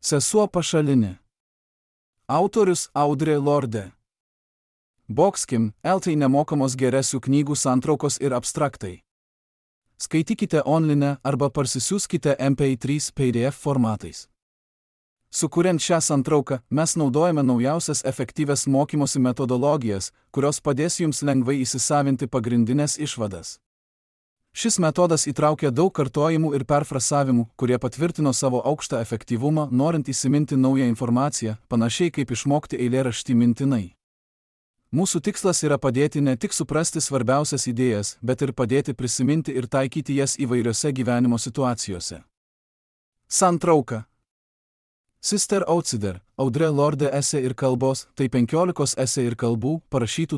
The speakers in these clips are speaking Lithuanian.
Sesuo pašalinė. Autorius Audrė Lorde. Boxkim, LT nemokamos geresių knygų santraukos ir abstraktai. Skaitykite online arba parsisiųskite MP3 PDF formatais. Sukuriant šią santrauką, mes naudojame naujausias efektyvias mokymosi metodologijas, kurios padės jums lengvai įsisavinti pagrindinės išvadas. Šis metodas įtraukia daug kartojimų ir perfrasavimų, kurie patvirtino savo aukštą efektyvumą, norint įsiminti naują informaciją, panašiai kaip išmokti eilėraštį mintinai. Mūsų tikslas yra padėti ne tik suprasti svarbiausias idėjas, bet ir padėti prisiminti ir taikyti jas įvairiose gyvenimo situacijose. Santrauka. Sister Outsider, Audrė Lorde esė ir kalbos, tai 15 esė ir kalbų, parašytų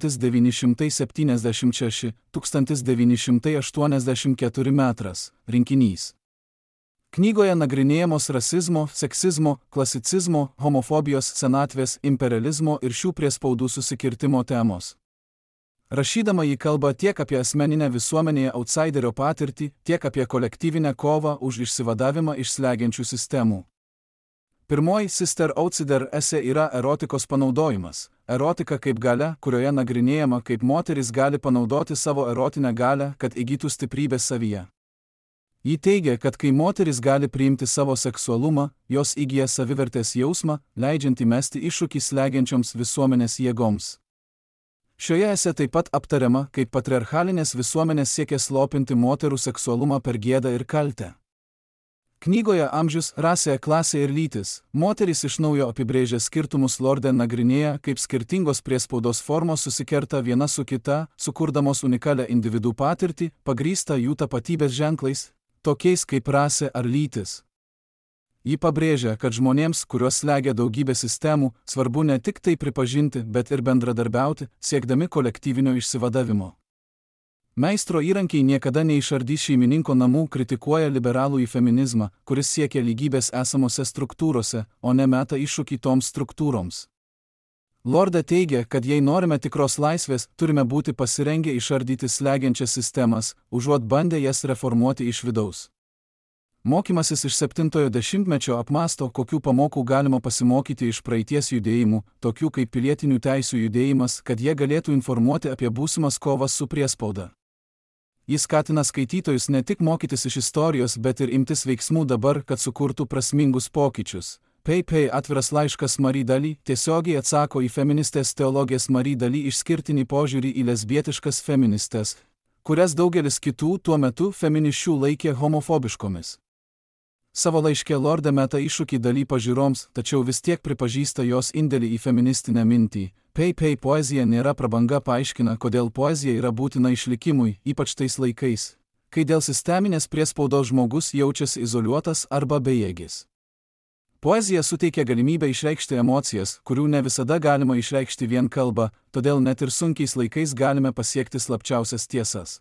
1976–1984 metras, rinkinys. Knygoje nagrinėjamos rasizmo, seksizmo, klasicizmo, homofobijos, senatvės, imperializmo ir šių priespaudų susikirtimo temos. Rašydama ji kalba tiek apie asmeninę visuomenėje outsiderio patirtį, tiek apie kolektyvinę kovą už išsivadavimą iš slegiančių sistemų. Pirmoji Sister Outsider esė yra erotikos panaudojimas. Erotika kaip galia, kurioje nagrinėjama, kaip moteris gali panaudoti savo erotinę galią, kad įgytų stiprybės savyje. Ji teigia, kad kai moteris gali priimti savo seksualumą, jos įgyja savivertės jausmą, leidžiant įmesti iššūkį slegiančioms visuomenės jėgoms. Šioje esė taip pat aptariama, kaip patriarchalinės visuomenės siekia slopinti moterų seksualumą per gėdą ir kaltę. Knygoje amžius, rasė, klasė ir lytis, moterys iš naujo apibrėžia skirtumus. Lorde nagrinėja, kaip skirtingos priespaudos formos susikerta viena su kita, sukurdamos unikalią individų patirtį, pagrįstą jų tapatybės ženklais, tokiais kaip rasė ar lytis. Ji pabrėžia, kad žmonėms, kuriuos slegia daugybė sistemų, svarbu ne tik tai pripažinti, bet ir bendradarbiauti, siekdami kolektyvinio išsivadavimo. Meistro įrankiai niekada neišardys šeimininko namų, kritikuoja liberalųjį feminizmą, kuris siekia lygybės esamose struktūrose, o ne meta iššūkį toms struktūroms. Lorde teigia, kad jei norime tikros laisvės, turime būti pasirengę išardyti slegiančias sistemas, užuot bandę jas reformuoti iš vidaus. Mokymasis iš 70-ojo dešimtmečio apmąsto, kokių pamokų galima pasimokyti iš praeities judėjimų, tokių kaip pilietinių teisių judėjimas, kad jie galėtų informuoti apie būsimas kovas su priespauda. Jis skatina skaitytojus ne tik mokytis iš istorijos, bet ir imtis veiksmų dabar, kad sukurtų prasmingus pokyčius. Pei atviras laiškas Marie Daly tiesiogiai atsako į feministės teologės Marie Daly išskirtinį požiūrį į lesbietiškas feministes, kurias daugelis kitų tuo metu feminisčių laikė homofobiškomis. Savo laiške Lorde meta iššūkį Daly pažiūroms, tačiau vis tiek pripažįsta jos indėlį į feministinę mintį. Pei poezija nėra prabanga, paaiškina, kodėl poezija yra būtina išlikimui, ypač tais laikais, kai dėl sisteminės priespaudos žmogus jaučiasi izoliuotas arba bejėgis. Poezija suteikia galimybę išreikšti emocijas, kurių ne visada galima išreikšti vien kalba, todėl net ir sunkiais laikais galime pasiekti slapčiausias tiesas.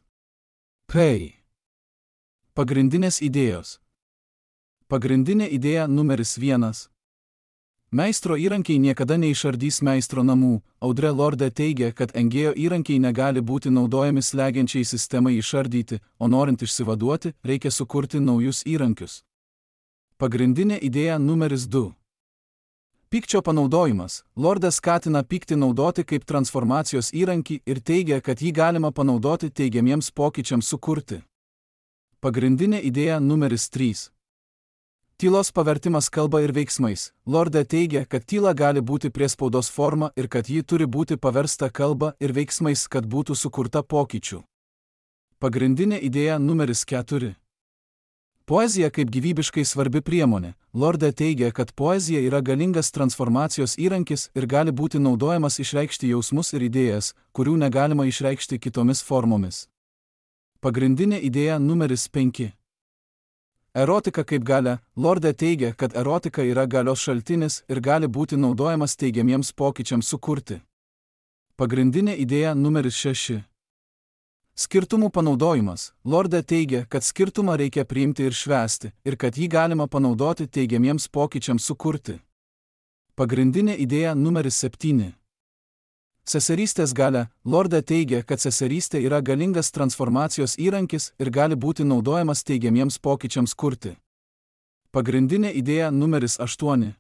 Pagrindinės idėjos. Pagrindinė idėja numeris 1. Meistro įrankiai niekada neišardys meistro namų. Audrė Lorde teigia, kad engėjo įrankiai negali būti naudojami slegiančiai sistemai išardyti, o norint išsivaduoti, reikia sukurti naujus įrankius. Pagrindinė idėja numeris 2. Pykčio panaudojimas. Lorde skatina pyktį naudoti kaip transformacijos įrankį ir teigia, kad jį galima panaudoti teigiamiems pokyčiams sukurti. Pagrindinė idėja numeris 3. Tylos pavertimas kalba ir veiksmais. Lorde teigia, kad tyla gali būti priespaudos forma ir kad ji turi būti paversta kalba ir veiksmais, kad būtų sukurta pokyčių. Pagrindinė idėja numeris 4. Poezija kaip gyvybiškai svarbi priemonė. Lorde teigia, kad poezija yra galingas transformacijos įrankis ir gali būti naudojamas išreikšti jausmus ir idėjas, kurių negalima išreikšti kitomis formomis. Pagrindinė idėja numeris 5. Erotika kaip galia. Lorde teigia, kad erotika yra galios šaltinis ir gali būti naudojamas teigiamiems pokyčiams sukurti. Pagrindinė idėja numeris 6. Skirtumų panaudojimas. Lorde teigia, kad skirtumą reikia priimti ir švęsti, ir kad jį galima panaudoti teigiamiems pokyčiams sukurti. Pagrindinė idėja numeris 7. Seserystės galia. Lorde teigia, kad seserystė yra galingas transformacijos įrankis ir gali būti naudojamas teigiamiems pokyčiams kurti. Pagrindinė idėja numeris 8.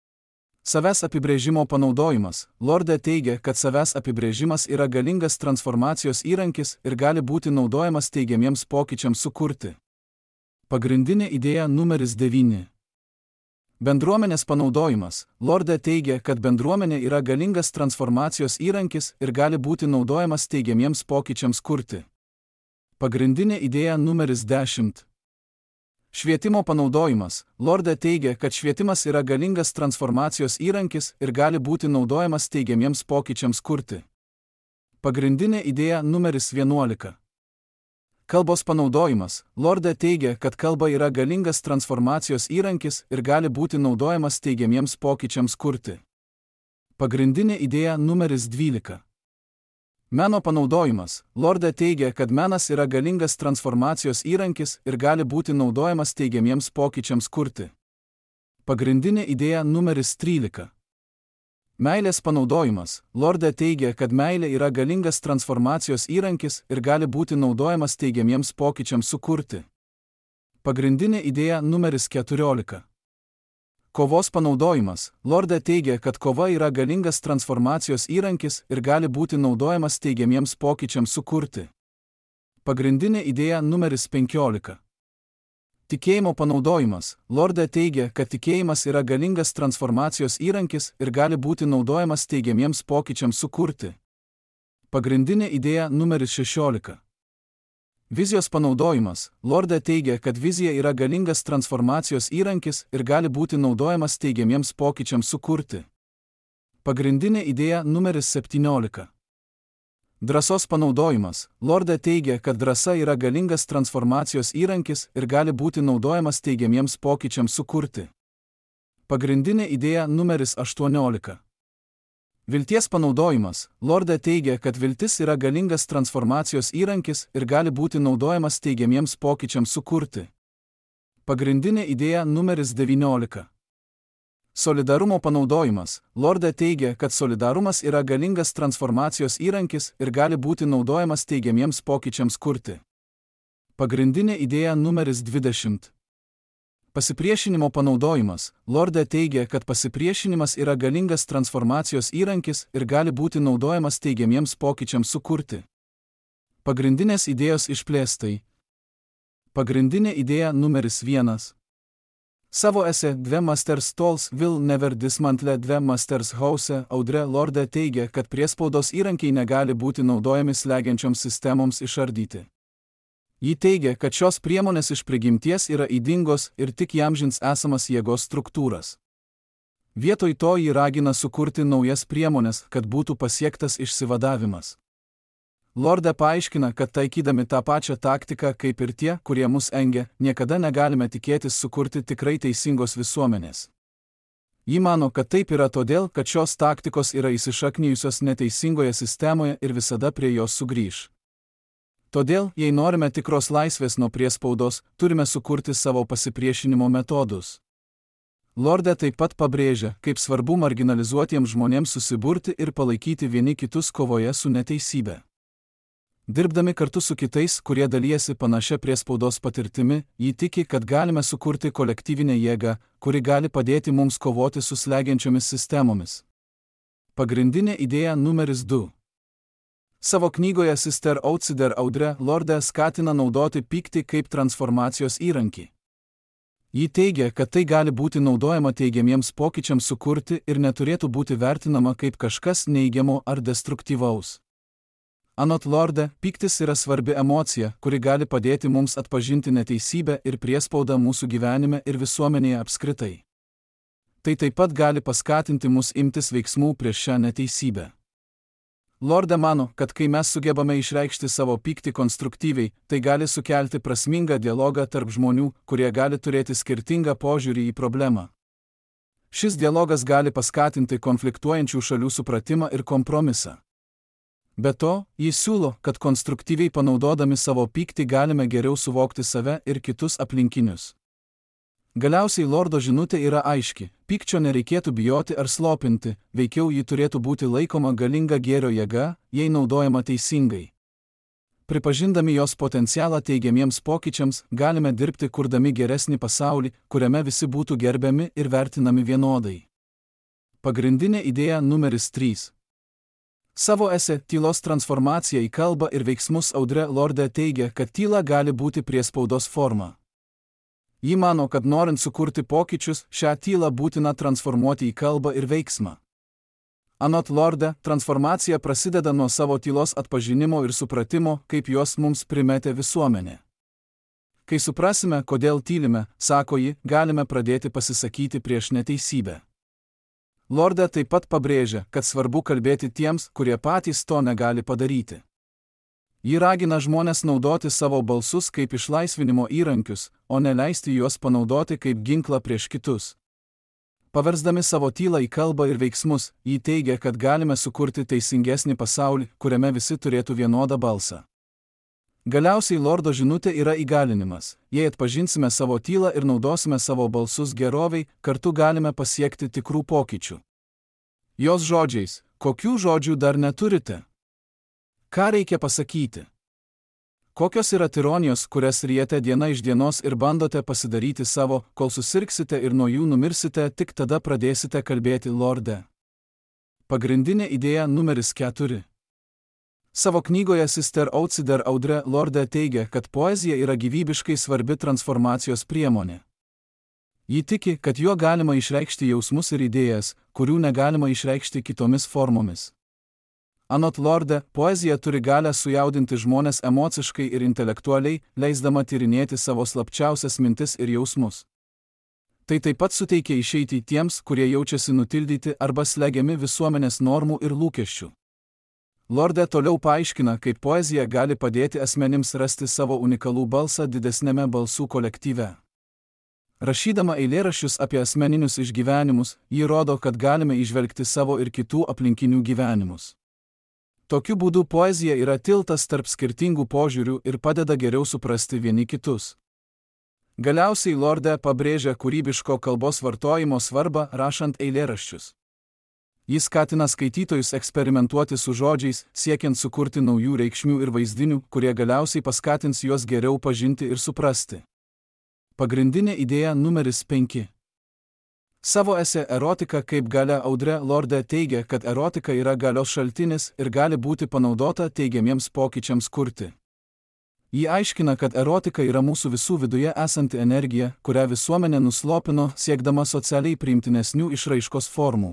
Savęs apibrėžimo panaudojimas. Lorde teigia, kad savęs apibrėžimas yra galingas transformacijos įrankis ir gali būti naudojamas teigiamiems pokyčiams sukurti. Pagrindinė idėja numeris 9. Bendruomenės panaudojimas. Lorde teigia, kad bendruomenė yra galingas transformacijos įrankis ir gali būti naudojamas teigiamiems pokyčiams kurti. Pagrindinė idėja numeris 10. Švietimo panaudojimas. Lorde teigia, kad švietimas yra galingas transformacijos įrankis ir gali būti naudojamas teigiamiems pokyčiams kurti. Pagrindinė idėja numeris 11. Kalbos panaudojimas. Lorde teigia, kad kalba yra galingas transformacijos įrankis ir gali būti naudojamas teigiamiems pokyčiams kurti. Pagrindinė idėja numeris 12. Meno panaudojimas. Lorde teigia, kad menas yra galingas transformacijos įrankis ir gali būti naudojamas teigiamiems pokyčiams kurti. Pagrindinė idėja numeris 13. Meilės panaudojimas. Lorde teigia, kad meilė yra galingas transformacijos įrankis ir gali būti naudojamas teigiamiems pokyčiams sukurti. Pagrindinė idėja numeris 14. Kovos panaudojimas. Lorde teigia, kad kova yra galingas transformacijos įrankis ir gali būti naudojamas teigiamiems pokyčiams sukurti. Pagrindinė idėja numeris 15. Tikėjimo panaudojimas. Lorde teigia, kad tikėjimas yra galingas transformacijos įrankis ir gali būti naudojamas teigiamiems pokyčiams sukurti. Pagrindinė idėja numeris 16. Vizijos panaudojimas. Lorde teigia, kad vizija yra galingas transformacijos įrankis ir gali būti naudojamas teigiamiems pokyčiams sukurti. Pagrindinė idėja numeris 17. Drąsos panaudojimas. Lorde teigia, kad drąsa yra galingas transformacijos įrankis ir gali būti naudojamas teigiamiems pokyčiams sukurti. Pagrindinė idėja numeris 18. Vilties panaudojimas. Lorde teigia, kad viltis yra galingas transformacijos įrankis ir gali būti naudojamas teigiamiems pokyčiams sukurti. Pagrindinė idėja numeris 19. Solidarumo panaudojimas. Lorde teigia, kad solidarumas yra galingas transformacijos įrankis ir gali būti naudojamas teigiamiems pokyčiams kurti. Pagrindinė idėja numeris 20. Pasipriešinimo panaudojimas. Lorde teigia, kad pasipriešinimas yra galingas transformacijos įrankis ir gali būti naudojamas teigiamiems pokyčiams sukurti. Pagrindinės idėjos išplėstai. Pagrindinė idėja numeris 1. Savo esė Dve Masters Tools Will Never Dismantle Dve Masters House Audre Lorde teigia, kad priespaudos įrankiai negali būti naudojami slegiančioms sistemoms išardyti. Ji teigia, kad šios priemonės iš prigimties yra ydingos ir tik įamžins esamas jėgos struktūras. Vietoj to ji ragina sukurti naujas priemonės, kad būtų pasiektas išsivadavimas. Lorde paaiškina, kad taikydami tą pačią taktiką kaip ir tie, kurie mus engia, niekada negalime tikėtis sukurti tikrai teisingos visuomenės. Ji mano, kad taip yra todėl, kad šios taktikos yra įsišaknijusios neteisingoje sistemoje ir visada prie jos sugrįš. Todėl, jei norime tikros laisvės nuo priespaudos, turime sukurti savo pasipriešinimo metodus. Lorde taip pat pabrėžia, kaip svarbu marginalizuotiems žmonėms susiburti ir palaikyti vieni kitus kovoje su neteisybe. Dirbdami kartu su kitais, kurie dalijasi panašia priespaudos patirtimi, ji tiki, kad galime sukurti kolektyvinę jėgą, kuri gali padėti mums kovoti su slegiančiomis sistemomis. Pagrindinė idėja numeris 2. Savo knygoje Sister Outsider Audre Lorde skatina naudoti pyktį kaip transformacijos įrankį. Ji teigia, kad tai gali būti naudojama teigiamiems pokyčiams sukurti ir neturėtų būti vertinama kaip kažkas neigiamo ar destruktyvaus. Anot Lorde, pyktis yra svarbi emocija, kuri gali padėti mums atpažinti neteisybę ir priespaudą mūsų gyvenime ir visuomenėje apskritai. Tai taip pat gali paskatinti mus imtis veiksmų prieš šią neteisybę. Lorde mano, kad kai mes sugebame išreikšti savo pyktį konstruktyviai, tai gali sukelti prasmingą dialogą tarp žmonių, kurie gali turėti skirtingą požiūrį į problemą. Šis dialogas gali paskatinti konfliktuojančių šalių supratimą ir kompromisą. Be to, jis siūlo, kad konstruktyviai panaudodami savo pyktį galime geriau suvokti save ir kitus aplinkinius. Galiausiai Lordo žinutė yra aiški, pykčio nereikėtų bijoti ar slopinti, veikiau ji turėtų būti laikoma galinga gėrio jėga, jei naudojama teisingai. Pripažindami jos potencialą teigiamiems pokyčiams, galime dirbti kurdami geresnį pasaulį, kuriame visi būtų gerbiami ir vertinami vienodai. Pagrindinė idėja numeris 3. Savo esė tylos transformacija į kalbą ir veiksmus Audre Lorde teigia, kad tyla gali būti priespaudos forma. Ji mano, kad norint sukurti pokyčius, šią tylą būtina transformuoti į kalbą ir veiksmą. Anot Lorde, transformacija prasideda nuo savo tylos atpažinimo ir supratimo, kaip jos mums primetė visuomenė. Kai suprasime, kodėl tylime, sako ji, galime pradėti pasisakyti prieš neteisybę. Lorde taip pat pabrėžia, kad svarbu kalbėti tiems, kurie patys to negali padaryti. Ji ragina žmones naudoti savo balsus kaip išlaisvinimo įrankius, o ne leisti juos panaudoti kaip ginklą prieš kitus. Paversdami savo tylą į kalbą ir veiksmus, ji teigia, kad galime sukurti teisingesnį pasaulį, kuriame visi turėtų vienodą balsą. Galiausiai Lordo žinutė yra įgalinimas. Jei atpažinsime savo tylą ir naudosime savo balsus geroviai, kartu galime pasiekti tikrų pokyčių. Jos žodžiais, kokių žodžių dar neturite? Ką reikia pasakyti? Kokios yra tironijos, kurias ryjate diena iš dienos ir bandote pasidaryti savo, kol susirgsite ir nuo jų numirsite, tik tada pradėsite kalbėti Lorde. Pagrindinė idėja numeris 4. Savo knygoje Sister Outsider Audre Lorde teigia, kad poezija yra gyvybiškai svarbi transformacijos priemonė. Ji tiki, kad juo galima išreikšti jausmus ir idėjas, kurių negalima išreikšti kitomis formomis. Anot Lorde, poezija turi galią sujaudinti žmones emociškai ir intelektualiai, leisdama tyrinėti savo slapčiausias mintis ir jausmus. Tai taip pat suteikia išeitį tiems, kurie jaučiasi nutildyti arba slegiami visuomenės normų ir lūkesčių. Lorde toliau paaiškina, kaip poezija gali padėti asmenims rasti savo unikalų balsą didesnėme balsų kolektyve. Rašydama eilėraščius apie asmeninius išgyvenimus, ji rodo, kad galime įžvelgti savo ir kitų aplinkinių gyvenimus. Tokiu būdu poezija yra tiltas tarp skirtingų požiūrių ir padeda geriau suprasti vieni kitus. Galiausiai Lorde pabrėžia kūrybiško kalbos vartojimo svarbą rašant eilėraščius. Jis skatina skaitytojus eksperimentuoti su žodžiais, siekiant sukurti naujų reikšmių ir vaizdinių, kurie galiausiai paskatins juos geriau pažinti ir suprasti. Pagrindinė idėja numeris 5. Savo esė Erotika kaip galia Audre Lorde teigia, kad erotika yra galios šaltinis ir gali būti panaudota teigiamiems pokyčiams kurti. Ji aiškina, kad erotika yra mūsų visų viduje esanti energija, kurią visuomenė nuslopino, siekdama socialiai priimtinesnių išraiškos formų.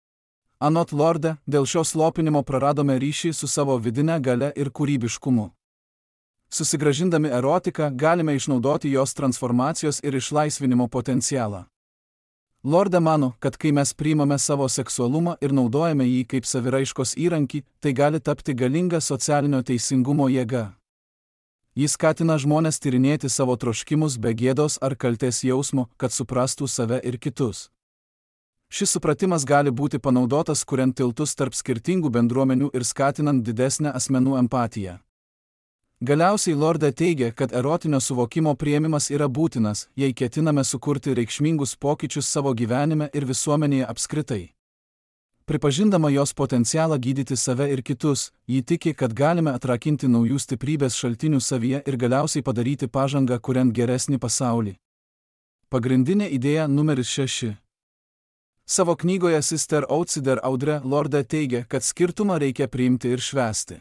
Anot Lorde, dėl šio slopinimo praradome ryšį su savo vidine galia ir kūrybiškumu. Susigrąžindami erotiką, galime išnaudoti jos transformacijos ir išlaisvinimo potencialą. Lorde mano, kad kai mes priimame savo seksualumą ir naudojame jį kaip saviraiškos įrankį, tai gali tapti galinga socialinio teisingumo jėga. Jis skatina žmones tyrinėti savo troškimus be gėdos ar kaltės jausmo, kad suprastų save ir kitus. Šis supratimas gali būti panaudotas kuriant tiltus tarp skirtingų bendruomenių ir skatinant didesnę asmenų empatiją. Galiausiai Lorde teigia, kad erotinio suvokimo priėmimas yra būtinas, jei ketiname sukurti reikšmingus pokyčius savo gyvenime ir visuomenėje apskritai. Pripažindama jos potencialą gydyti save ir kitus, ji tiki, kad galime atrakinti naujų stiprybės šaltinių savyje ir galiausiai padaryti pažangą kuriant geresnį pasaulį. Pagrindinė idėja numeris 6. Savo knygoje Sister Outsider Audre Lorde teigia, kad skirtumą reikia priimti ir švęsti.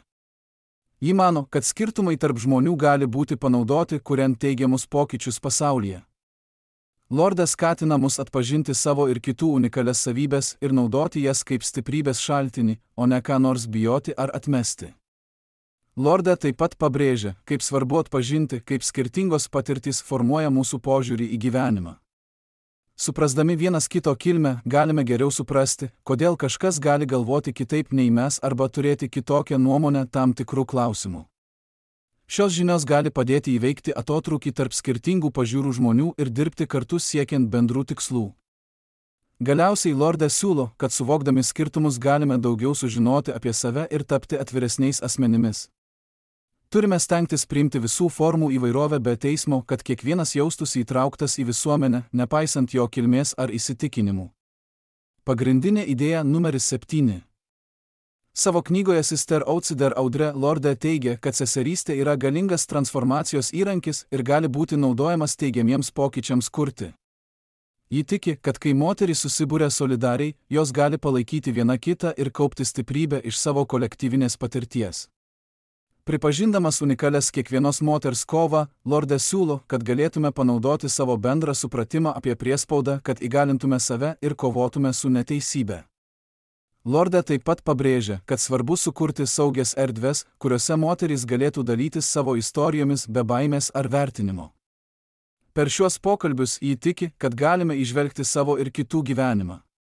Ji mano, kad skirtumai tarp žmonių gali būti panaudoti, kuriant teigiamus pokyčius pasaulyje. Lorde skatina mus atpažinti savo ir kitų unikalias savybės ir naudoti jas kaip stiprybės šaltinį, o ne ką nors bijoti ar atmesti. Lorde taip pat pabrėžia, kaip svarbu atpažinti, kaip skirtingos patirtys formuoja mūsų požiūrį į gyvenimą. Suprasdami vienas kito kilmę, galime geriau suprasti, kodėl kažkas gali galvoti kitaip nei mes arba turėti kitokią nuomonę tam tikrų klausimų. Šios žinios gali padėti įveikti atotrūkį tarp skirtingų pažiūrų žmonių ir dirbti kartu siekiant bendrų tikslų. Galiausiai Lorde siūlo, kad suvokdami skirtumus galime daugiau sužinoti apie save ir tapti atviresniais asmenimis. Turime stengtis priimti visų formų įvairovę be teismo, kad kiekvienas jaustųsi įtrauktas į visuomenę, nepaisant jo kilmės ar įsitikinimų. Pagrindinė idėja numeris 7. Savo knygoje Sister Outsider Audre Lorde teigia, kad seserystė yra galingas transformacijos įrankis ir gali būti naudojamas teigiamiems pokyčiams kurti. Ji tiki, kad kai moterys susibūrė solidariai, jos gali palaikyti viena kitą ir kaupti stiprybę iš savo kolektyvinės patirties. Pripažindamas unikalias kiekvienos moters kovą, Lorde siūlo, kad galėtume panaudoti savo bendrą supratimą apie priespaudą, kad įgalintume save ir kovotume su neteisybe. Lorde taip pat pabrėžia, kad svarbu sukurti saugias erdves, kuriuose moterys galėtų dalytis savo istorijomis be baimės ar vertinimo. Per šiuos pokalbius ji tiki, kad galime įžvelgti savo ir kitų gyvenimą.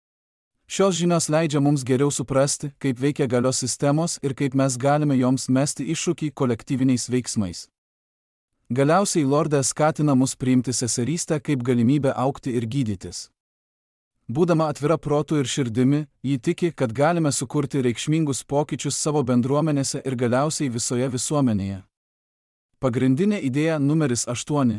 Šios žinios leidžia mums geriau suprasti, kaip veikia galios sistemos ir kaip mes galime joms mesti iššūkį kolektyviniais veiksmais. Galiausiai Lorde skatina mus priimti seserystę kaip galimybę augti ir gydytis. Būdama atvira protu ir širdimi, ji tiki, kad galime sukurti reikšmingus pokyčius savo bendruomenėse ir galiausiai visoje visuomenėje. Pagrindinė idėja numeris 8.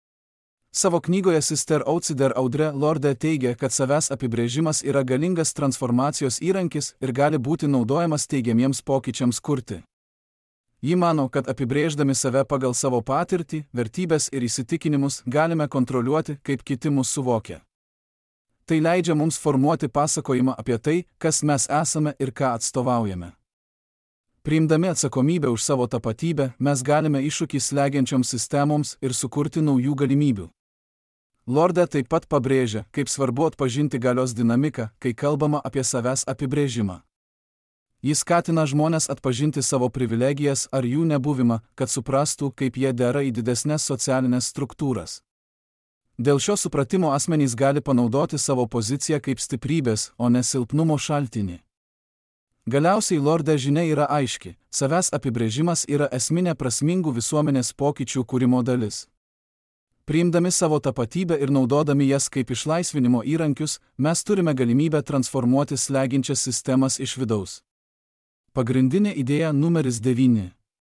Savo knygoje Sister Outsider Audre Lorde teigia, kad savęs apibrėžimas yra galingas transformacijos įrankis ir gali būti naudojamas teigiamiems pokyčiams kurti. Ji mano, kad apibrėždami save pagal savo patirtį, vertybės ir įsitikinimus galime kontroliuoti, kaip kiti mus suvokia. Tai leidžia mums formuoti pasakojimą apie tai, kas mes esame ir ką atstovaujame. Priimdami atsakomybę už savo tapatybę, mes galime iššūkį slegiančioms sistemoms ir sukurti naujų galimybių. Lorde taip pat pabrėžia, kaip svarbu atpažinti galios dinamiką, kai kalbama apie savęs apibrėžimą. Jis skatina žmones atpažinti savo privilegijas ar jų nebuvimą, kad suprastų, kaip jie dera į didesnes socialinės struktūras. Dėl šio supratimo asmenys gali panaudoti savo poziciją kaip stiprybės, o ne silpnumo šaltinį. Galiausiai Lorde žinia yra aiški, savęs apibrėžimas yra esminė prasmingų visuomenės pokyčių kūrimo dalis. Priimdami savo tapatybę ir naudodami jas kaip išlaisvinimo įrankius, mes turime galimybę transformuoti slegiančias sistemas iš vidaus. Pagrindinė idėja numeris 9.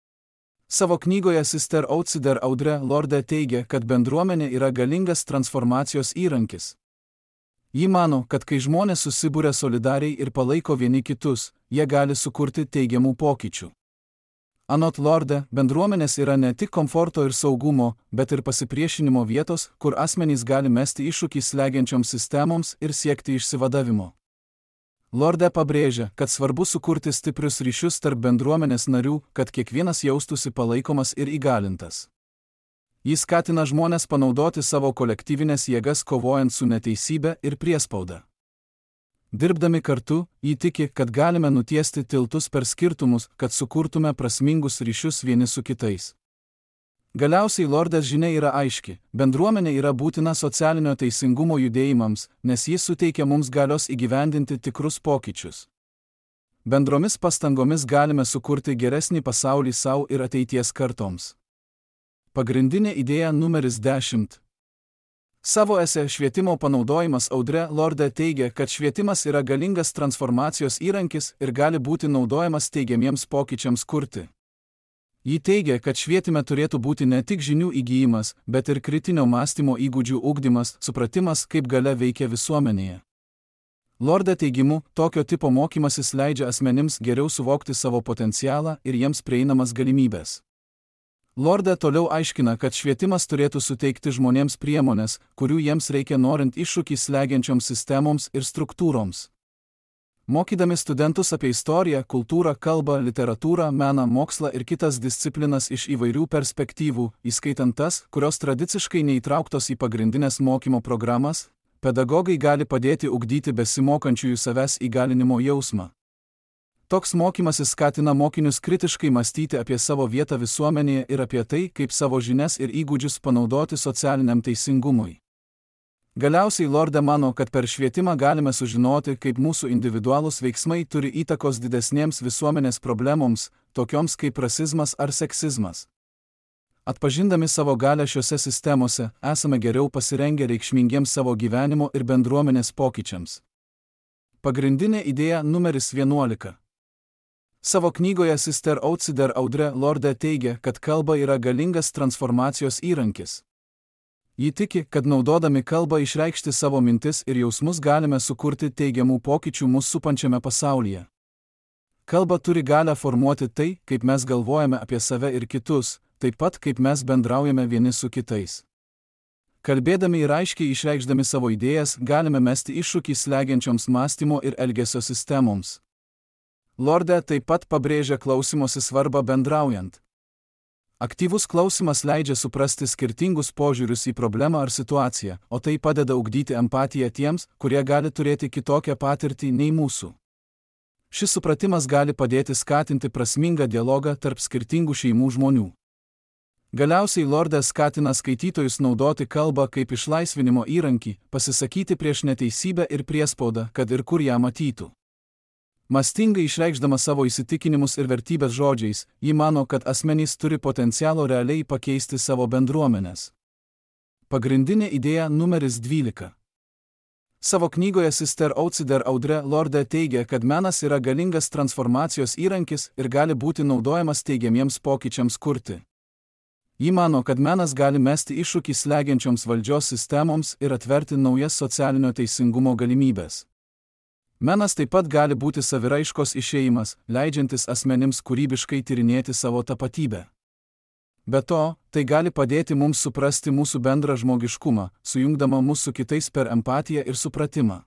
Savo knygoje Sister Outsider Audre Lorde teigia, kad bendruomenė yra galingas transformacijos įrankis. Ji mano, kad kai žmonės susibūrė solidariai ir palaiko vieni kitus, jie gali sukurti teigiamų pokyčių. Anot Lorde, bendruomenės yra ne tik komforto ir saugumo, bet ir pasipriešinimo vietos, kur asmenys gali mesti iššūkį slegiančioms sistemoms ir siekti išsivadavimo. Lorde pabrėžia, kad svarbu sukurti stiprius ryšius tarp bendruomenės narių, kad kiekvienas jaustųsi palaikomas ir įgalintas. Jis skatina žmones panaudoti savo kolektyvinės jėgas kovojant su neteisybe ir priespauda. Dirbdami kartu, ji tiki, kad galime nutiesti tiltus per skirtumus, kad sukurtume prasmingus ryšius vieni su kitais. Galiausiai Lordės žinia yra aiški, bendruomenė yra būtina socialinio teisingumo judėjimams, nes jis suteikia mums galios įgyvendinti tikrus pokyčius. Bendromis pastangomis galime sukurti geresnį pasaulį sau ir ateities kartoms. Pagrindinė idėja numeris 10. Savo esė švietimo panaudojimas Audre Lorde teigia, kad švietimas yra galingas transformacijos įrankis ir gali būti naudojamas teigiamiems pokyčiams kurti. Ji teigia, kad švietime turėtų būti ne tik žinių įgijimas, bet ir kritinio mąstymo įgūdžių ugdymas, supratimas, kaip galia veikia visuomenėje. Lorde teigimu, tokio tipo mokymasis leidžia asmenims geriau suvokti savo potencialą ir jiems prieinamas galimybės. Lorde toliau aiškina, kad švietimas turėtų suteikti žmonėms priemonės, kurių jiems reikia norint iššūkį slegiančioms sistemoms ir struktūroms. Mokydami studentus apie istoriją, kultūrą, kalbą, literatūrą, meną, mokslą ir kitas disciplinas iš įvairių perspektyvų, įskaitant tas, kurios tradiciškai neįtrauktos į pagrindinės mokymo programas, pedagogai gali padėti ugdyti besimokančiųjų savęs įgalinimo jausmą. Toks mokymasis skatina mokinius kritiškai mąstyti apie savo vietą visuomenėje ir apie tai, kaip savo žinias ir įgūdžius panaudoti socialiniam teisingumui. Galiausiai Lorde mano, kad per švietimą galime sužinoti, kaip mūsų individualūs veiksmai turi įtakos didesnėms visuomenės problemoms, tokioms kaip rasizmas ar seksizmas. Atpažindami savo galią šiuose sistemose, esame geriau pasirengę reikšmingiems savo gyvenimo ir bendruomenės pokyčiams. Pagrindinė idėja numeris 11. Savo knygoje Sister Outsider Audre Lorde teigia, kad kalba yra galingas transformacijos įrankis. Ji tiki, kad naudodami kalbą išreikšti savo mintis ir jausmus galime sukurti teigiamų pokyčių mūsų supančiame pasaulyje. Kalba turi galią formuoti tai, kaip mes galvojame apie save ir kitus, taip pat kaip mes bendraujame vieni su kitais. Kalbėdami ir aiškiai išreikšdami savo idėjas, galime mesti iššūkį slegiančioms mąstymo ir elgesio sistemoms. Lorde taip pat pabrėžia klausymosi svarbą bendraujant. Aktyvus klausimas leidžia suprasti skirtingus požiūrius į problemą ar situaciją, o tai padeda ugdyti empatiją tiems, kurie gali turėti kitokią patirtį nei mūsų. Šis supratimas gali padėti skatinti prasmingą dialogą tarp skirtingų šeimų žmonių. Galiausiai Lorde skatina skaitytojus naudoti kalbą kaip išlaisvinimo įrankį, pasisakyti prieš neteisybę ir priespaudą, kad ir kur ją matytų. Mąstingai išreikšdama savo įsitikinimus ir vertybės žodžiais, ji mano, kad asmenys turi potencialo realiai pakeisti savo bendruomenes. Pagrindinė idėja numeris 12. Savo knygoje Sister Outsider Audre Lorde teigia, kad menas yra galingas transformacijos įrankis ir gali būti naudojamas teigiamiems pokyčiams kurti. Ji mano, kad menas gali mesti iššūkį slegiančioms valdžios sistemoms ir atverti naujas socialinio teisingumo galimybės. Menas taip pat gali būti saviraiškos išėjimas, leidžiantis asmenims kūrybiškai tyrinėti savo tapatybę. Be to, tai gali padėti mums suprasti mūsų bendrą žmogiškumą, sujungdama mus su kitais per empatiją ir supratimą.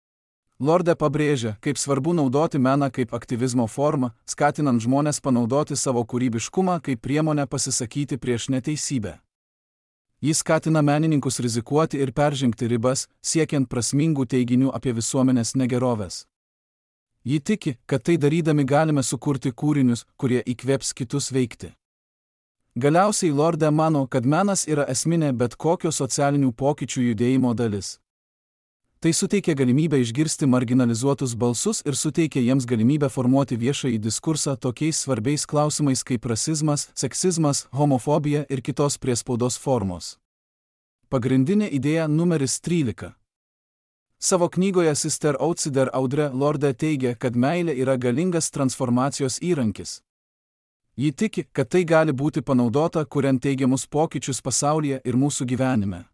Lorde pabrėžia, kaip svarbu naudoti meną kaip aktyvizmo formą, skatinant žmones panaudoti savo kūrybiškumą kaip priemonę pasisakyti prieš neteisybę. Jis skatina menininkus rizikuoti ir peržengti ribas, siekiant prasmingų teiginių apie visuomenės negeroves. Ji tiki, kad tai darydami galime sukurti kūrinius, kurie įkvėps kitus veikti. Galiausiai Lorde mano, kad menas yra esminė bet kokio socialinių pokyčių judėjimo dalis. Tai suteikia galimybę išgirsti marginalizuotus balsus ir suteikia jiems galimybę formuoti viešąjį diskursą tokiais svarbiais klausimais kaip rasizmas, seksizmas, homofobija ir kitos priespaudos formos. Pagrindinė idėja numeris 13. Savo knygoje Sister Outsider Audre Lorde teigia, kad meilė yra galingas transformacijos įrankis. Ji tiki, kad tai gali būti panaudota, kuriant teigiamus pokyčius pasaulyje ir mūsų gyvenime.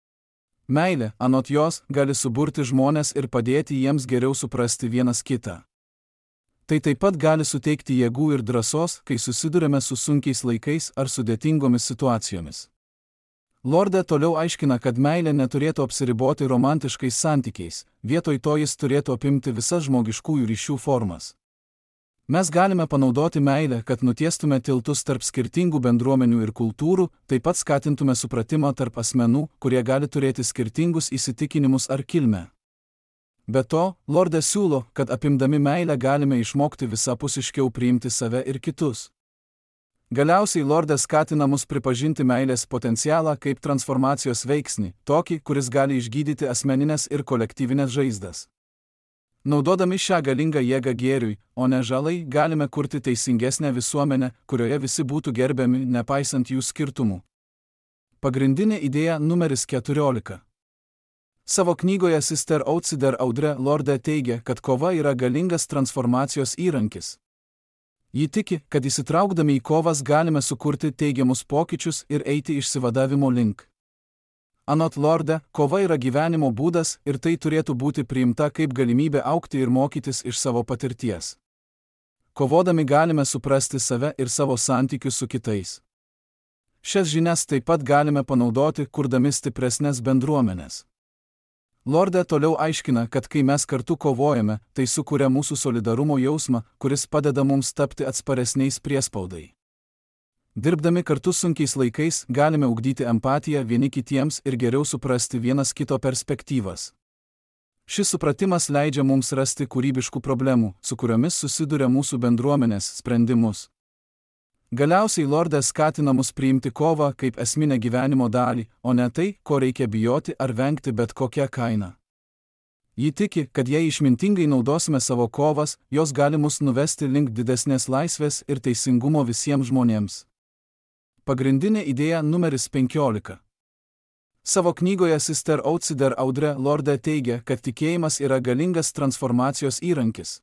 Meilė, anot jos, gali suburti žmones ir padėti jiems geriau suprasti vienas kitą. Tai taip pat gali suteikti jėgų ir drąsos, kai susidurime su sunkiais laikais ar sudėtingomis situacijomis. Lorde toliau aiškina, kad meilė neturėtų apsiriboti romantiškais santykiais, vietoj to jis turėtų apimti visas žmogiškųjų ryšių formas. Mes galime panaudoti meilę, kad nutiestume tiltus tarp skirtingų bendruomenių ir kultūrų, taip pat skatintume supratimą tarp asmenų, kurie gali turėti skirtingus įsitikinimus ar kilmę. Be to, Lorde siūlo, kad apimdami meilę galime išmokti visapusiškiau priimti save ir kitus. Galiausiai Lorde skatina mus pripažinti meilės potencialą kaip transformacijos veiksnį, tokį, kuris gali išgydyti asmeninės ir kolektyvinės žaizdas. Naudodami šią galingą jėgą gėriui, o ne žalai, galime kurti teisingesnę visuomenę, kurioje visi būtų gerbiami, nepaisant jų skirtumų. Pagrindinė idėja numeris 14. Savo knygoje Sister Outsider Audre Lorde teigia, kad kova yra galingas transformacijos įrankis. Ji tiki, kad įsitraukdami į kovas galime sukurti teigiamus pokyčius ir eiti išsivadavimo link. Anot Lorde, kova yra gyvenimo būdas ir tai turėtų būti priimta kaip galimybė augti ir mokytis iš savo patirties. Kovodami galime suprasti save ir savo santykius su kitais. Šias žinias taip pat galime panaudoti, kurdami stipresnės bendruomenės. Lorde toliau aiškina, kad kai mes kartu kovojame, tai sukuria mūsų solidarumo jausmą, kuris padeda mums tapti atsparesniais priespaudai. Dirbdami kartu sunkiais laikais galime ugdyti empatiją vieni kitiems ir geriau suprasti vienas kito perspektyvas. Šis supratimas leidžia mums rasti kūrybiškų problemų, su kuriomis susiduria mūsų bendruomenės, sprendimus. Galiausiai Lorde skatina mus priimti kovą kaip esminę gyvenimo dalį, o ne tai, ko reikia bijoti ar vengti bet kokią kainą. Ji tiki, kad jei išmintingai naudosime savo kovas, jos gali mus nuvesti link didesnės laisvės ir teisingumo visiems žmonėms. Pagrindinė idėja numeris 15. Savo knygoje Sister Outsider Audre Lorde teigia, kad tikėjimas yra galingas transformacijos įrankis.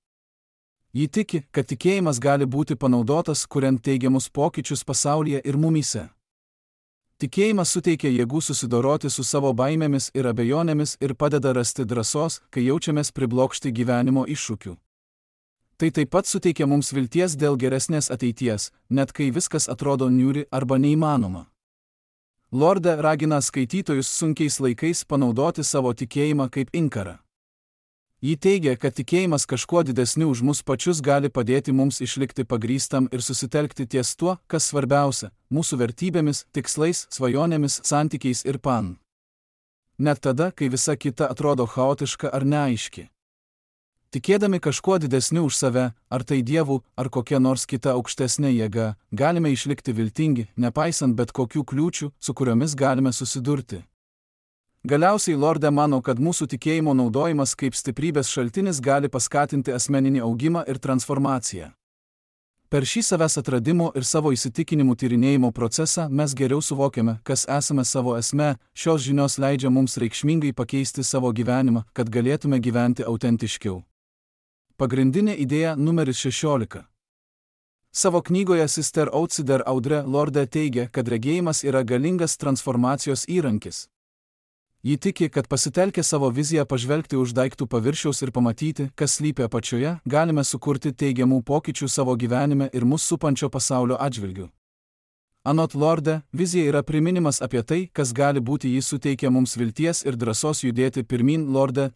Ji tiki, kad tikėjimas gali būti panaudotas, kuriant teigiamus pokyčius pasaulyje ir mumyse. Tikėjimas suteikia jėgų susidoroti su savo baimėmis ir abejonėmis ir padeda rasti drąsos, kai jaučiamės priblokšti gyvenimo iššūkių. Tai taip pat suteikia mums vilties dėl geresnės ateities, net kai viskas atrodo niūri arba neįmanoma. Lorde ragina skaitytojus sunkiais laikais panaudoti savo tikėjimą kaip inkarą. Ji teigia, kad tikėjimas kažkuo didesniu už mus pačius gali padėti mums išlikti pagrįstam ir susitelkti ties tuo, kas svarbiausia - mūsų vertybėmis, tikslais, svajonėmis, santykiais ir pan. Net tada, kai visa kita atrodo chaotiška ar neaiški. Tikėdami kažkuo didesniu už save, ar tai Dievu, ar kokia nors kita aukštesnė jėga, galime išlikti viltingi, nepaisant bet kokių kliūčių, su kuriomis galime susidurti. Galiausiai Lorde mano, kad mūsų tikėjimo naudojimas kaip stiprybės šaltinis gali paskatinti asmeninį augimą ir transformaciją. Per šį savęs atradimo ir savo įsitikinimų tyrinėjimo procesą mes geriau suvokiame, kas esame savo esme, šios žinios leidžia mums reikšmingai pakeisti savo gyvenimą, kad galėtume gyventi autentiškiau. Pagrindinė idėja numeris 16. Savo knygoje Sister Outsider Audre Lorde teigia, kad regėjimas yra galingas transformacijos įrankis. Ji tiki, kad pasitelkę savo viziją pažvelgti už daiktų paviršiaus ir pamatyti, kas slypi apačioje, galime sukurti teigiamų pokyčių savo gyvenime ir mus supančio pasaulio atžvilgiu. Anot Lorde, vizija yra priminimas apie tai, kas gali būti, ji suteikia mums vilties ir drąsos judėti pirmyn. Lorde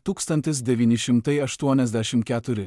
1984.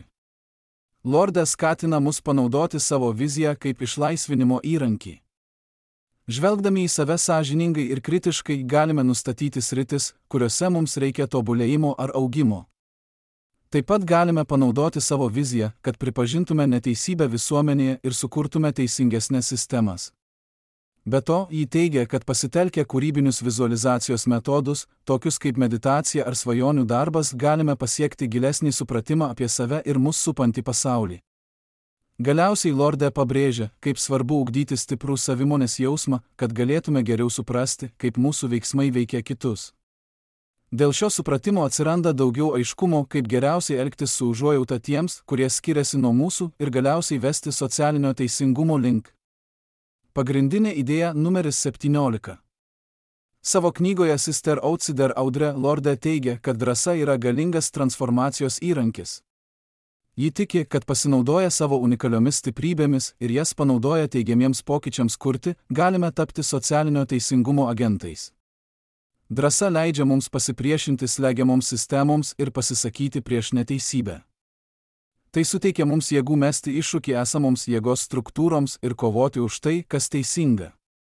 Lorde skatina mus panaudoti savo viziją kaip išlaisvinimo įrankį. Žvelgdami į save sąžiningai ir kritiškai galime nustatyti sritis, kuriuose mums reikia tobulėjimo ar augimo. Taip pat galime panaudoti savo viziją, kad pripažintume neteisybę visuomenėje ir sukurtume teisingesnės sistemas. Be to, ji teigia, kad pasitelkę kūrybinius vizualizacijos metodus, tokius kaip meditacija ar svajonių darbas, galime pasiekti gilesnį supratimą apie save ir mus supantį pasaulį. Galiausiai Lorde pabrėžia, kaip svarbu ugdyti stiprų savimonės jausmą, kad galėtume geriau suprasti, kaip mūsų veiksmai veikia kitus. Dėl šio supratimo atsiranda daugiau aiškumo, kaip geriausiai elgtis su užuojauta tiems, kurie skiriasi nuo mūsų, ir galiausiai vesti socialinio teisingumo link. Pagrindinė idėja numeris 17. Savo knygoje Sister Outsider Audre Lorde teigia, kad drąsa yra galingas transformacijos įrankis. Ji tiki, kad pasinaudoję savo unikaliomis stiprybėmis ir jas panaudoję teigiamiems pokyčiams kurti, galime tapti socialinio teisingumo agentais. Drąsa leidžia mums pasipriešinti slegiamoms sistemoms ir pasisakyti prieš neteisybę. Tai suteikia mums jėgų mesti iššūkį esamoms jėgos struktūroms ir kovoti už tai, kas teisinga.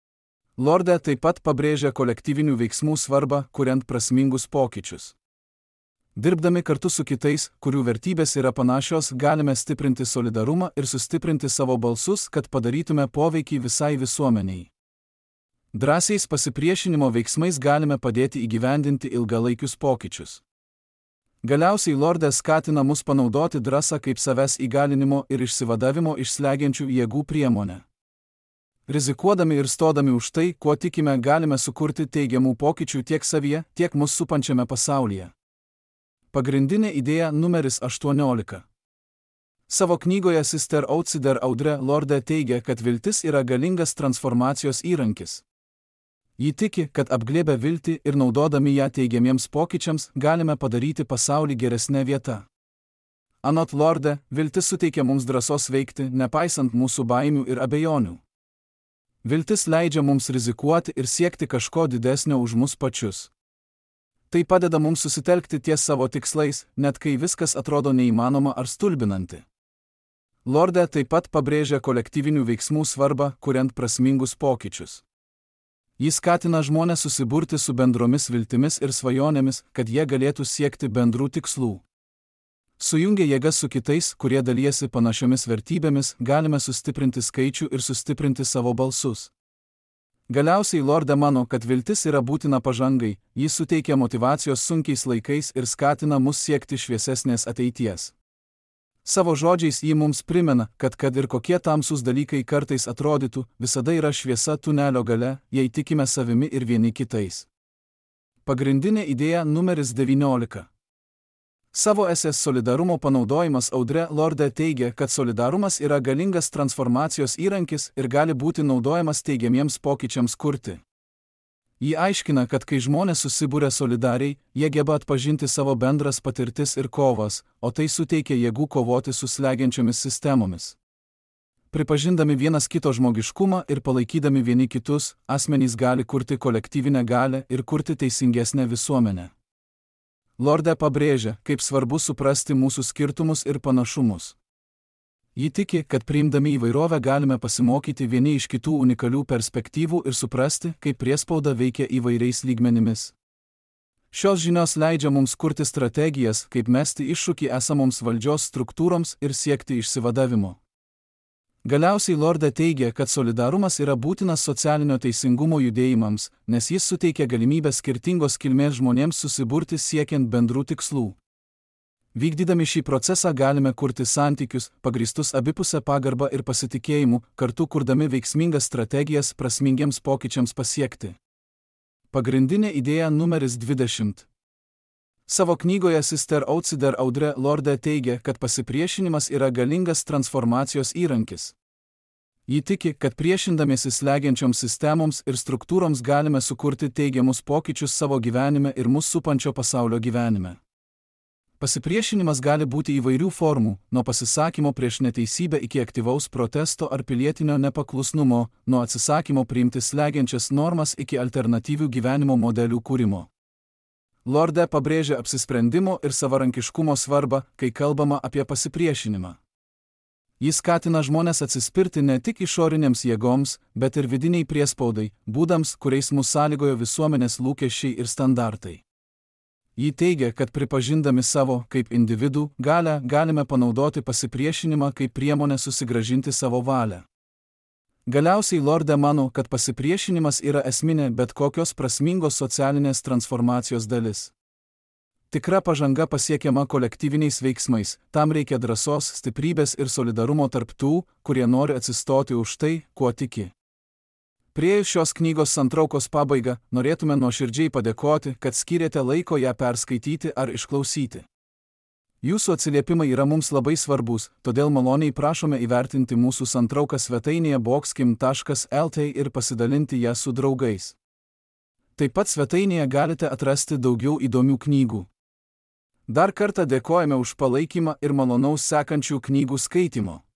Lorde taip pat pabrėžia kolektyvinių veiksmų svarbą, kuriant prasmingus pokyčius. Dirbdami kartu su kitais, kurių vertybės yra panašios, galime stiprinti solidarumą ir sustiprinti savo balsus, kad padarytume poveikį visai visuomeniai. Drąsiais pasipriešinimo veiksmais galime padėti įgyvendinti ilgalaikius pokyčius. Galiausiai Lorde skatina mus panaudoti drąsą kaip savęs įgalinimo ir išsivadavimo iš slegiančių jėgų priemonę. Rizikuodami ir stodami už tai, kuo tikime, galime sukurti teigiamų pokyčių tiek savyje, tiek mus supančiame pasaulyje. Pagrindinė idėja numeris 18. Savo knygoje Sister Outsider Audre Lorde teigia, kad viltis yra galingas transformacijos įrankis. Ji tiki, kad apglėbę viltį ir naudodami ją teigiamiems pokyčiams galime padaryti pasaulį geresnę vietą. Anot Lorde, viltis suteikia mums drąsos veikti, nepaisant mūsų baimių ir abejonių. Viltis leidžia mums rizikuoti ir siekti kažko didesnio už mus pačius. Tai padeda mums susitelkti ties savo tikslais, net kai viskas atrodo neįmanoma ar stulbinanti. Lorde taip pat pabrėžia kolektyvinių veiksmų svarbą, kuriant prasmingus pokyčius. Jis skatina žmones susiburti su bendromis viltimis ir svajonėmis, kad jie galėtų siekti bendrų tikslų. Sujungę jėgas su kitais, kurie dalijasi panašiomis vertybėmis, galime sustiprinti skaičių ir sustiprinti savo balsus. Galiausiai Lorde mano, kad viltis yra būtina pažangai, jis suteikia motyvacijos sunkiais laikais ir skatina mus siekti šviesesnės ateities. Savo žodžiais ji mums primena, kad ir kokie tamsūs dalykai kartais atrodytų, visada yra šviesa tunelio gale, jei tikime savimi ir vieni kitais. Pagrindinė idėja numeris 19. Savo esės solidarumo panaudojimas Audre Lorde teigia, kad solidarumas yra galingas transformacijos įrankis ir gali būti naudojamas teigiamiems pokyčiams kurti. Ji aiškina, kad kai žmonės susibūrė solidariai, jie geba atpažinti savo bendras patirtis ir kovas, o tai suteikia jėgų kovoti su slegiančiomis sistemomis. Pripažindami vienas kito žmogiškumą ir palaikydami vieni kitus, asmenys gali kurti kolektyvinę galią ir kurti teisingesnę visuomenę. Lorde pabrėžia, kaip svarbu suprasti mūsų skirtumus ir panašumus. Ji tiki, kad priimdami įvairovę galime pasimokyti vieni iš kitų unikalių perspektyvų ir suprasti, kaip priespauda veikia įvairiais lygmenimis. Šios žinios leidžia mums kurti strategijas, kaip mesti iššūkį esamoms valdžios struktūroms ir siekti išsivadavimo. Galiausiai Lorde teigia, kad solidarumas yra būtinas socialinio teisingumo judėjimams, nes jis suteikia galimybę skirtingos kilmės žmonėms susiburti siekiant bendrų tikslų. Vykdydami šį procesą galime kurti santykius, pagrįstus abipusę pagarbą ir pasitikėjimu, kartu kurdami veiksmingas strategijas prasmingiems pokyčiams pasiekti. Pagrindinė idėja numeris 20. Savo knygoje Sister Outsider Audre Lorde teigia, kad pasipriešinimas yra galingas transformacijos įrankis. Ji tiki, kad priešindamiesi slegiančioms sistemoms ir struktūroms galime sukurti teigiamus pokyčius savo gyvenime ir mus supančio pasaulio gyvenime. Pasipriešinimas gali būti įvairių formų, nuo pasisakymo prieš neteisybę iki aktyvaus protesto ar pilietinio nepaklusnumo, nuo atsisakymo priimti slegiančias normas iki alternatyvių gyvenimo modelių kūrimo. Lorde pabrėžia apsisprendimo ir savarankiškumo svarbą, kai kalbama apie pasipriešinimą. Jis skatina žmonės atsispirti ne tik išorinėms jėgoms, bet ir vidiniai priespaudai, būdams, kuriais mus sąlygojo visuomenės lūkesčiai ir standartai. Ji teigia, kad pripažindami savo, kaip individų, galią, galime panaudoti pasipriešinimą kaip priemonę susigrąžinti savo valią. Galiausiai Lorde mano, kad pasipriešinimas yra esminė bet kokios prasmingos socialinės transformacijos dalis. Tikra pažanga pasiekiama kolektyviniais veiksmais, tam reikia drąsos, stiprybės ir solidarumo tarp tų, kurie nori atsistoti už tai, kuo tiki. Priėjus šios knygos santraukos pabaigą, norėtume nuoširdžiai padėkoti, kad skyrėte laiko ją perskaityti ar išklausyti. Jūsų atsiliepimai yra mums labai svarbus, todėl maloniai prašome įvertinti mūsų santrauką svetainėje boxkim.lt ir pasidalinti ją su draugais. Taip pat svetainėje galite atrasti daugiau įdomių knygų. Dar kartą dėkojame už palaikymą ir malonaus sekančių knygų skaitymo.